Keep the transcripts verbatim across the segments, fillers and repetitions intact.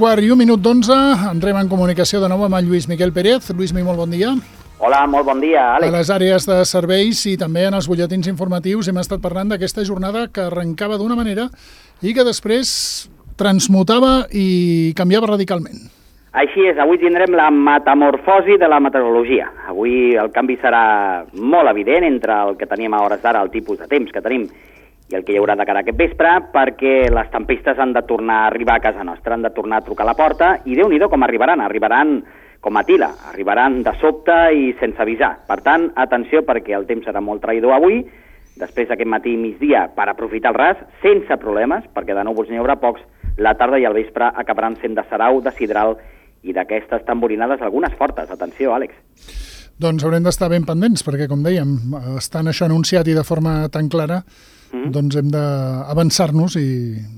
quart i un minut d'onze, entrem en comunicació de nou amb el Lluís Miquel Pérez. Lluís, molt bon dia. Hola, molt bon dia, Àlex. A les àrees de serveis i també en els butlletins informatius hem estat parlant d'aquesta jornada que arrencava d'una manera i que després transmutava i canviava radicalment. Així és, avui tindrem la metamorfosi de la meteorologia. Avui el canvi serà molt evident entre el que tenim a hores d'ara, el tipus de temps que tenim, i el que hi haurà de cara a aquest vespre, perquè les tempestes han de tornar a arribar a casa nostra, han de tornar a trucar a la porta, i Déu-n'hi-do com arribaran, arribaran com a tila, arribaran de sobte i sense avisar. Per tant, atenció, perquè el temps serà molt traïdor avui, després d'aquest matí i migdia, per aprofitar el ras, sense problemes, perquè de núvols n'hi haurà pocs, la tarda i el vespre acabaran sent de sarau, de sidral i d'aquestes tamborinades, algunes fortes. Atenció, Àlex. Doncs haurem d'estar ben pendents, perquè, com dèiem, estan això anunciat i de forma tan clara, mm. doncs hem d'avançar-nos i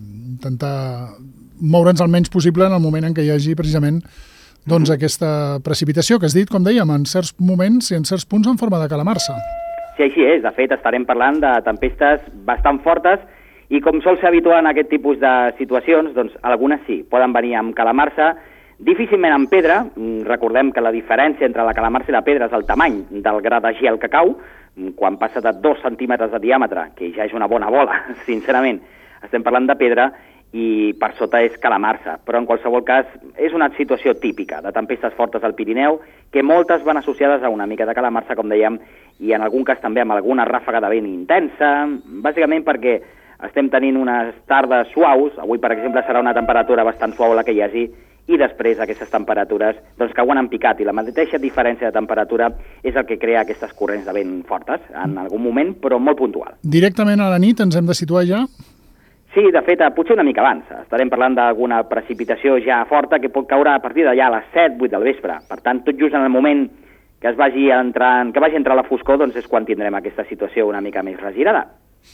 intentar moure'ns el menys possible en el moment en què hi hagi precisament doncs, mm. aquesta precipitació que has dit, com dèiem, en certs moments i en certs punts en forma de calamarsa. Sí, així és. De fet, estarem parlant de tempestes bastant fortes i com sol ser habitual en aquest tipus de situacions, doncs algunes sí, poden venir amb calamarsa, difícilment amb pedra. Recordem que la diferència entre la calamarsa i la pedra és el tamany del gra de gel que cau. Quan passa de dos centímetres de diàmetre, que ja és una bona bola, sincerament, estem parlant de pedra i per sota és calamarsa. Però en qualsevol cas és una situació típica de tempestes fortes al Pirineu, que moltes van associades a una mica de calamarsa, com dèiem, i en algun cas també amb alguna ràfaga de vent intensa, bàsicament perquè estem tenint unes tardes suaus. Avui, per exemple, serà una temperatura bastant suau la que hi hagi, i després aquestes temperatures doncs, cauen en picat, i la mateixa diferència de temperatura és el que crea aquestes corrents de vent fortes, en algun moment, però molt puntual. Directament a la nit ens hem de situar ja? Sí, de fet, potser una mica abans. Estarem parlant d'alguna precipitació ja forta que pot caure a partir d'allà a les set, vuit del vespre. Per tant, tot just en el moment que es vagi entrant, que vagi a entrar la foscor, doncs és quan tindrem aquesta situació una mica més regirada.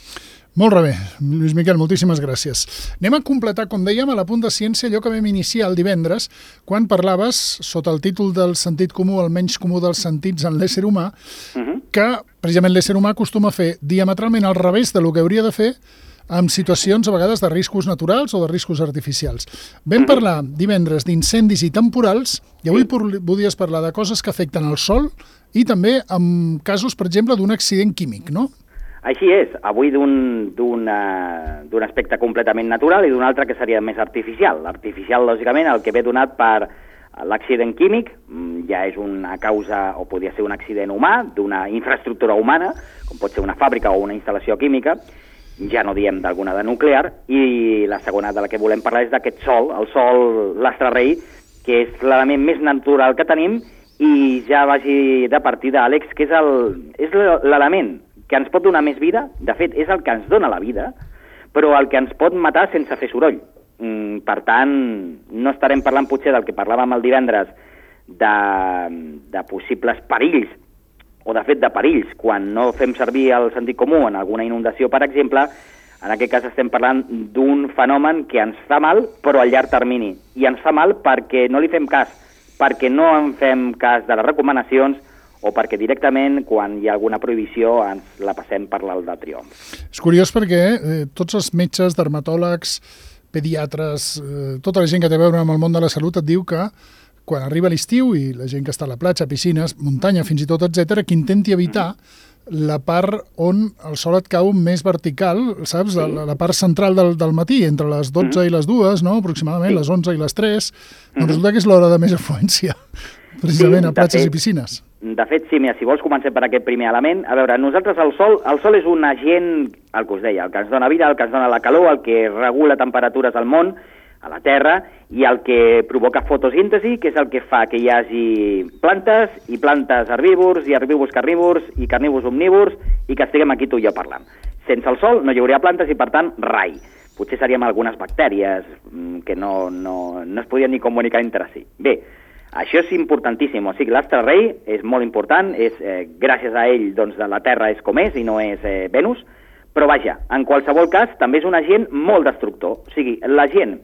Molt bé, Lluís Miquel, moltíssimes gràcies. Anem a completar, com dèiem, a la Punt de Ciència, allò que vam iniciar el divendres, quan parlaves, sota el títol del sentit comú, el menys comú dels sentits en l'ésser humà, uh-huh. que precisament l'ésser humà acostuma a fer diametralment al revés del que hauria de fer en situacions, a vegades, de riscos naturals o de riscos artificials. Vam uh-huh. parlar divendres d'incendis i temporals, i avui podies parlar de coses que afecten el sol i també en casos, per exemple, d'un accident químic, no? Així és, avui d'un d'un d'un aspecte completament natural i d'un altre que seria més artificial. L'artificial, lògicament, el que ve donat per l'accident químic, ja és una causa, o podria ser un accident humà, d'una infraestructura humana, com pot ser una fàbrica o una instal·lació química, ja no diem d'alguna de nuclear, i la segona de la que volem parlar és d'aquest sol, el sol, l'astre rei, que és l'element més natural que tenim, i ja vagi de partida, Àlex, que és el és l'element que ens pot donar més vida. De fet, és el que ens dona la vida, però el que ens pot matar sense fer soroll. Mm, per tant, no estarem parlant potser del que parlàvem el divendres de, de possibles perills, o de fet de perills, quan no fem servir el sentit comú en alguna inundació, per exemple. En aquest cas estem parlant d'un fenomen que ens fa mal, però a llarg termini. I ens fa mal perquè no li fem cas, perquè no en fem cas de les recomanacions, o perquè directament, quan hi ha alguna prohibició, ens la passem per l'alt de triomf. És curiós perquè eh, tots els metges, dermatòlegs, pediatres, eh, tota la gent que té a veure amb el món de la salut et diu que quan arriba l'estiu i la gent que està a la platja, piscines, muntanya, fins i tot, etcètera, que intenti evitar la part on el sol et cau més vertical, saps? Sí. La, la part central del, del matí, entre les dotze mm. i les dues, no? Aproximadament, sí. les onze i les tres. Mm. Doncs resulta que és l'hora de més afluència, precisament sí, a platges fet, i piscines. De fet, sí, mira, si vols comencem per aquest primer element. A veure, nosaltres el sol, el sol és un agent, el que us deia, el que ens dona vida, el que ens dona la calor, el que regula temperatures al món, a la Terra, i el que provoca fotosíntesi, que és el que fa que hi hagi plantes, i plantes herbívors, i herbívors carnívors, i carnívors omnívors, i que estiguem aquí tu i jo parlant. Sense el sol no hi hauria plantes i, per tant, rai. Potser seríem algunes bactèries que no, no, no es podien ni comunicar entre si. Bé, això és importantíssim, o sigui, l'astre rei és molt important, és, eh, gràcies a ell doncs, la Terra és com és i no és eh, Venus, però vaja, en qualsevol cas també és un agent molt destructor, o sigui, l'agent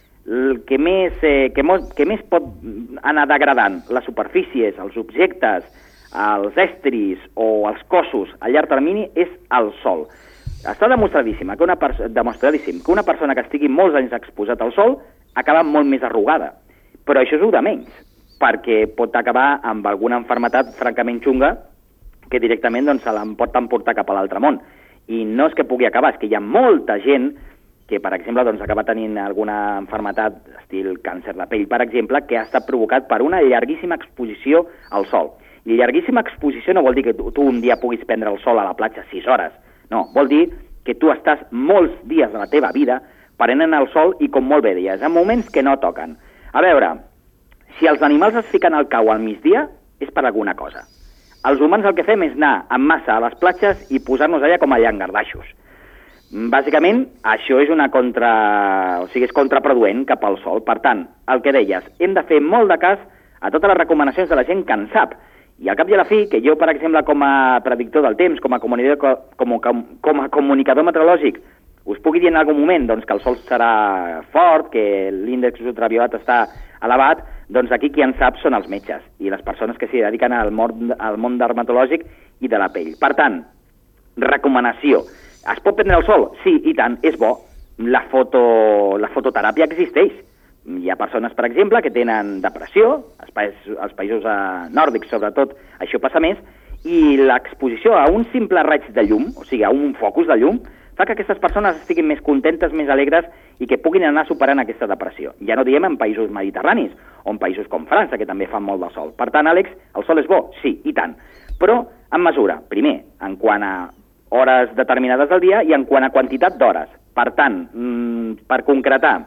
que més, eh, que, mo que més pot anar degradant les superfícies, els objectes, els estris o els cossos a llarg termini és el sol. Està demostradíssim que una, demostradíssim que una persona que estigui molts anys exposat al sol acaba molt més arrugada. Però això és el de menys, perquè pot acabar amb alguna malaltia francament xunga que directament doncs, se la pot emportar cap a l'altre món. I no és que pugui acabar, és que hi ha molta gent que, per exemple, doncs, acaba tenint alguna malaltia, estil càncer de pell, per exemple, que ha estat provocat per una llarguíssima exposició al sol. I llarguíssima exposició no vol dir que tu, tu un dia puguis prendre el sol a la platja sis hores. No, vol dir que tu estàs molts dies de la teva vida prenent el sol i, com molt bé dies, en moments que no toquen. A veure, si els animals es fiquen al cau al migdia, és per alguna cosa. Els humans el que fem és anar en massa a les platges i posar-nos allà com a llangardaixos. Bàsicament, això és una contra... o sigui, és contraproduent cap al sol. Per tant, el que deies, hem de fer molt de cas a totes les recomanacions de la gent que en sap. I al cap i a la fi, que jo, per exemple, com a predictor del temps, com a comunicador, com, com, com a comunicador meteorològic, us pugui dir en algun moment doncs, que el sol serà fort, que l'índex ultraviolat està elevat, doncs aquí qui en sap són els metges i les persones que s'hi dediquen al món, al món dermatològic i de la pell. Per tant, recomanació. Es pot prendre el sol? Sí, i tant, és bo. La, foto, la fototeràpia existeix. Hi ha persones, per exemple, que tenen depressió, als països, als països eh, nòrdics sobretot això passa més, i l'exposició a un simple raig de llum, o sigui, a un focus de llum, fa que aquestes persones estiguin més contentes, més alegres i que puguin anar superant aquesta depressió. Ja no diem en països mediterranis o en països com França, que també fan molt de sol. Per tant, Àlex, el sol és bo? Sí, i tant. Però en mesura, primer, en quant a hores determinades del dia i en quant a quantitat d'hores. Per tant, mmm, per concretar,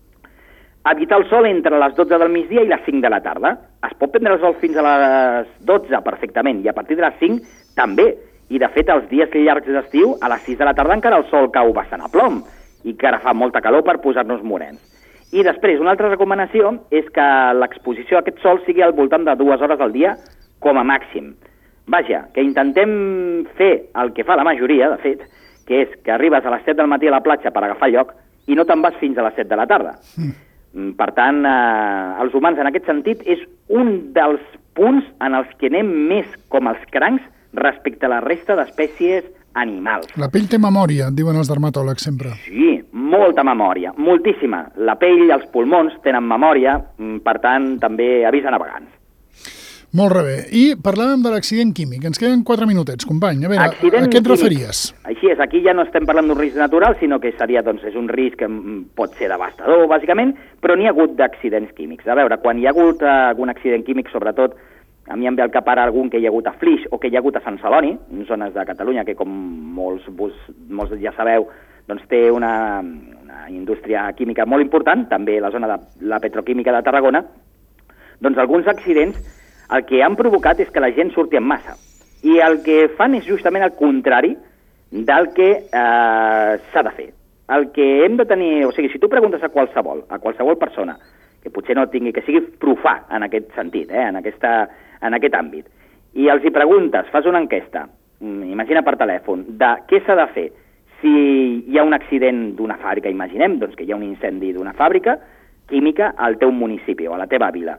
evitar el sol entre les dotze del migdia i les cinc de la tarda. Es pot prendre el sol fins a les dotze perfectament i a partir de les cinc també. I, de fet, els dies llargs d'estiu, a les sis de la tarda encara el sol cau bastant a plom i que ara fa molta calor per posar-nos morens. I després, una altra recomanació és que l'exposició a aquest sol sigui al voltant de dues hores al dia com a màxim. Vaja, que intentem fer el que fa la majoria, de fet, que és que arribes a les set del matí a la platja per agafar lloc i no te'n vas fins a les set de la tarda. Mm. Per tant, eh, els humans en aquest sentit és un dels punts en els que anem més com els crancs respecte a la resta d'espècies animals. La pell té memòria, diuen els dermatòlegs sempre. Sí, molta memòria, moltíssima. La pell i els pulmons tenen memòria, per tant, també avisen navegants. Molt bé. I parlàvem de l'accident químic. Ens queden quatre minutets, company. A veure, accident a què et referies? Així és, aquí ja no estem parlant d'un risc natural, sinó que seria, doncs, és un risc que pot ser devastador, bàsicament, però n'hi ha hagut d'accidents químics. A veure, quan hi ha hagut uh, algun accident químic, sobretot, a mi em ve al cap ara algun que hi ha hagut a Flix o que hi ha hagut a Sant Celoni, zones de Catalunya que, com molts, vos, molts ja sabeu, doncs té una, una indústria química molt important, també la zona de la petroquímica de Tarragona, doncs alguns accidents el que han provocat és que la gent surti en massa. I el que fan és justament el contrari del que eh, s'ha de fer. El que hem de tenir... O sigui, si tu preguntes a qualsevol, a qualsevol persona, que potser no tingui, que sigui profà en aquest sentit, eh, en, aquesta, en aquest àmbit, i els hi preguntes, fas una enquesta, imagina per telèfon, de què s'ha de fer si hi ha un accident d'una fàbrica, imaginem, doncs que hi ha un incendi d'una fàbrica química al teu municipi o a la teva vila.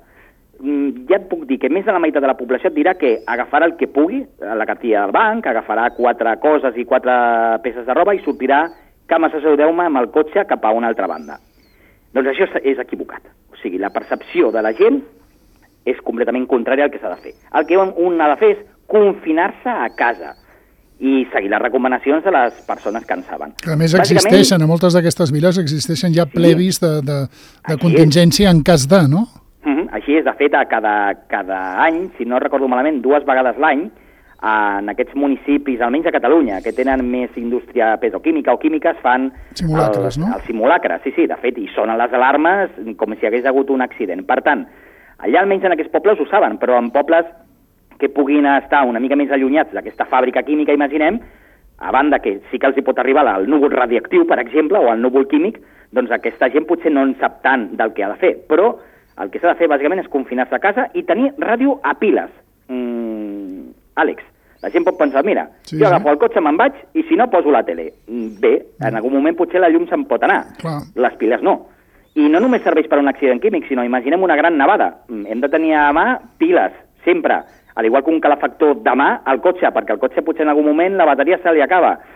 Ja et puc dir que més de la meitat de la població et dirà que agafarà el que pugui, la cartilla del banc, agafarà quatre coses i quatre peces de roba i sortirà cama se seu-me amb el cotxe cap a una altra banda. Doncs això és equivocat. O sigui, la percepció de la gent és completament contrària al que s'ha de fer. El que un ha de fer és confinar-se a casa i seguir les recomanacions de les persones que en saben. Que a més existeixen, a moltes d'aquestes viles existeixen ja plevis de, de, de contingència en cas de, no? Uh-huh. Així és, de fet, a cada, cada any, si no recordo malament, dues vegades l'any, en aquests municipis, almenys a Catalunya, que tenen més indústria petroquímica o química, es fan simulacres, el, no? el simulacre, sí, sí, de fet, i sonen les alarmes com si hagués hagut un accident. Per tant, allà almenys en aquests pobles ho saben, però en pobles que puguin estar una mica més allunyats d'aquesta fàbrica química, imaginem, a banda que sí que els hi pot arribar el núvol radioactiu, per exemple, o el núvol químic, doncs aquesta gent potser no en sap tant del que ha de fer, però el que s'ha de fer bàsicament és confinar-se a casa i tenir ràdio a piles. Mm, Àlex, la gent pot pensar, mira, sí, jo agafo el cotxe, me'n vaig, i si no, poso la tele. Bé, en algun moment potser la llum se'n pot anar. Clar. Les piles no. I no només serveix per un accident químic, sinó imaginem una gran nevada. Hem de tenir a mà piles, sempre. Al igual que un calefactor de mà al cotxe, perquè el cotxe potser en algun moment la bateria se li acaba.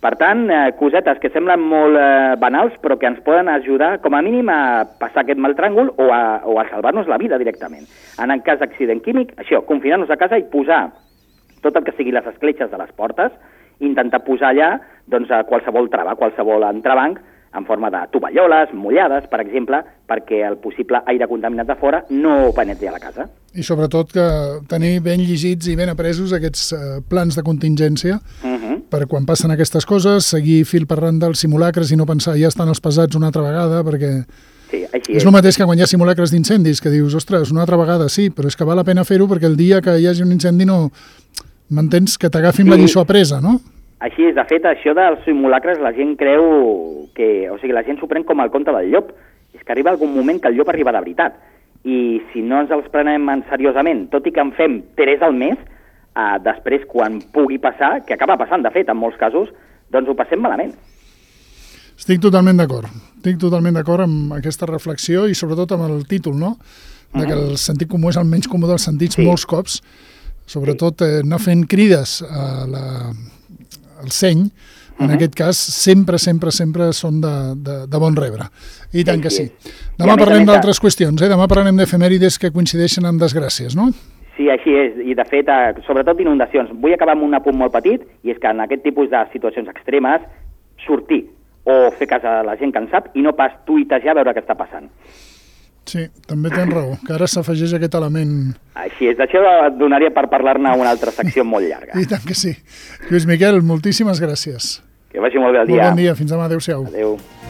Per tant, eh, cosetes que semblen molt eh, banals, però que ens poden ajudar, com a mínim, a passar aquest mal tràngol o a, o a salvar-nos la vida directament. En el cas d'accident químic, això, confinar-nos a casa i posar tot el que sigui les escletxes de les portes, intentar posar allà doncs, qualsevol trava, qualsevol entrebanc, en forma de tovalloles, mullades, per exemple, perquè el possible aire contaminat de fora no penetri a la casa. I sobretot que tenir ben llegits i ben apresos aquests eh, plans de contingència uh -huh. per quan passen aquestes coses, seguir fil per randa els simulacres i no pensar ja estan els pesats una altra vegada, perquè sí, així és, és el mateix que quan hi ha simulacres d'incendis, que dius, ostres, una altra vegada sí, però és que val la pena fer-ho perquè el dia que hi hagi un incendi no... m'entens? Que t'agafin sí. la lliçó apresa, no? Així és, de fet, això dels simulacres la gent creu que... O sigui, la gent s'ho pren com el conte del llop. És que arriba algun moment que el llop arriba de veritat. I si no ens els prenem seriosament, tot i que en fem tres al mes, eh, després, quan pugui passar, que acaba passant, de fet, en molts casos, doncs ho passem malament. Estic totalment d'acord. Estic totalment d'acord amb aquesta reflexió i sobretot amb el títol, no? De que el sentit comú és el menys comú dels sentits sí. molts cops. Sobretot eh, anar fent crides a la... el seny, en uh-huh. aquest cas, sempre, sempre, sempre són de, de, de bon rebre. I tant sí, que sí. Demà parlem d'altres de... qüestions, eh? Demà parlem d'efemèrides que coincideixen amb desgràcies, no? Sí, així és, i de fet, eh, sobretot d'inundacions. Vull acabar amb un apunt molt petit, i és que en aquest tipus de situacions extremes, sortir o fer cas a la gent que en sap i no pas tuitejar a veure què està passant. Sí, també tens raó, que ara s'afegeix aquest element... Així és, d'això et donaria per parlar-ne una altra secció molt llarga. I tant que sí. Lluís Miquel, moltíssimes gràcies. Que vagi molt bé el dia. Molt bon dia, fins demà, adéu-siau. Adéu.